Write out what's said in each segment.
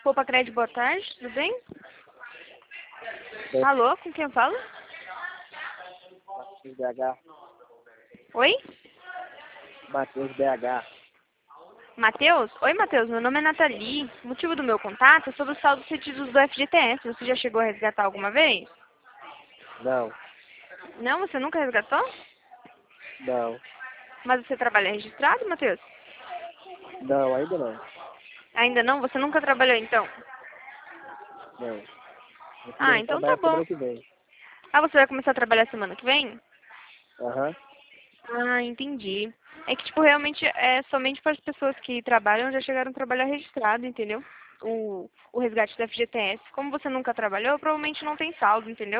Poupa Crédito, boa tarde, tudo bem? Sim. Alô, com quem eu falo? Matheus BH. Oi? Matheus BH. Matheus? Oi, Matheus, meu nome é Nathalie. O motivo do meu contato é sobre o saldo cedidos do FGTS. Você já chegou a resgatar alguma vez? Não, Não, você nunca resgatou? não, Mas você trabalha registrado, Matheus? não, ainda não. Ainda não? Você nunca trabalhou, então? Não. Eu Ah, devo então tá trabalhar bom. semana que vem. Ah, você vai começar a trabalhar semana que vem? Aham. Ah, entendi. É que, tipo, realmente é somente para as pessoas que trabalham já chegaram a trabalhar registrado, entendeu? O resgate do FGTS. Como você nunca trabalhou, provavelmente não tem saldo, entendeu?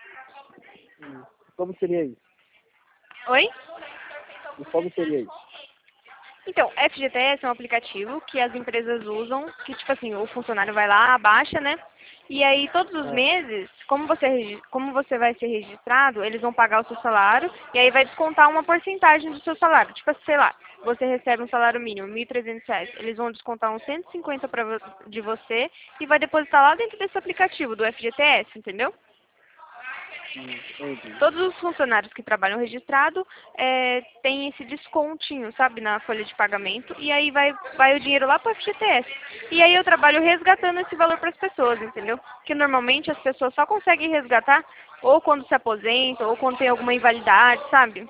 Como seria isso? Oi? E como seria isso? Então, FGTS é um aplicativo que as empresas usam, que, tipo assim, o funcionário vai lá, baixa, né? E aí, todos os Ah, meses, como você vai ser registrado, eles vão pagar o seu salário e aí vai descontar uma porcentagem do seu salário. Tipo assim, sei lá, você recebe um salário mínimo, R$ 1.300. Eles vão descontar uns 150 de você e vai depositar lá dentro desse aplicativo do FGTS, entendeu? entendi. Todos os funcionários que trabalham registrado têm esse descontinho, sabe, na folha de pagamento, e aí vai o dinheiro lá para o FGTS. E aí eu trabalho resgatando esse valor para as pessoas, entendeu? Porque normalmente as pessoas só conseguem resgatar ou quando se aposentam, ou quando tem alguma invalidade, sabe?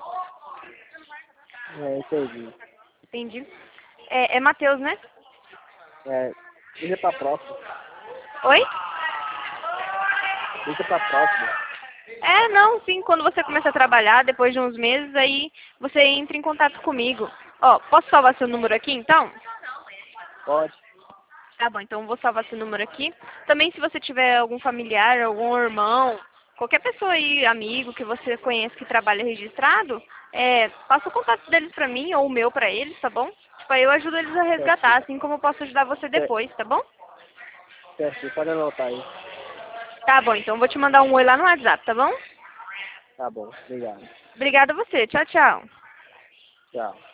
Entendi. Entendi. É Matheus, né? É, deixa pra próxima. Oi? Deixa pra próxima. Não, sim, quando você começa a trabalhar, depois de uns meses, aí você entra em contato comigo. Ó, posso salvar seu número aqui, então? Pode. Tá bom, então eu vou salvar seu número aqui. Também se você tiver algum familiar, algum irmão, qualquer pessoa aí, amigo que você conhece que trabalha registrado, passa o contato deles pra mim ou o meu pra eles, tá bom? Tipo, aí eu ajudo eles a resgatar, Certo. assim como eu posso ajudar você Certo. depois, tá bom? Certo. Pode anotar aí. Tá bom, então eu vou te mandar um oi lá no WhatsApp, tá bom? Tá bom. Obrigado. Obrigada a você. Tchau, tchau. Tchau.